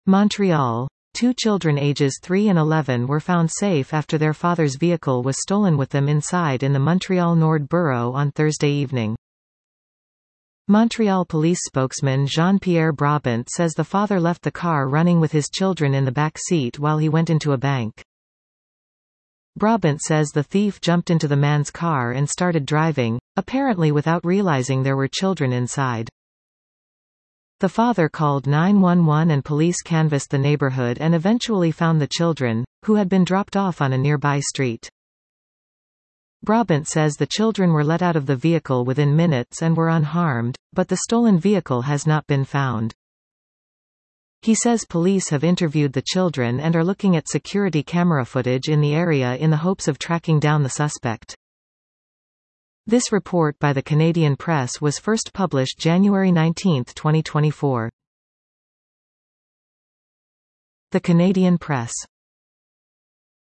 Montreal. Two children ages 3 and 11 were found safe after their father's vehicle was stolen with them inside in the Montreal Nord borough on Thursday evening. Montreal police spokesman Jean-Pierre Brabant says the father left the car running with his children in the back seat while he went into a bank. Brabant says the thief jumped into the man's car and started driving, apparently without realizing there were children inside. The father called 911 and police canvassed the neighborhood and eventually found the children, who had been dropped off on a nearby street. Brabant says the children were let out of the vehicle within minutes and were unharmed, but the stolen vehicle has not been found. He says police have interviewed the children and are looking at security camera footage in the area in the hopes of tracking down the suspect. This report by the Canadian Press was first published January 19, 2024. The Canadian Press.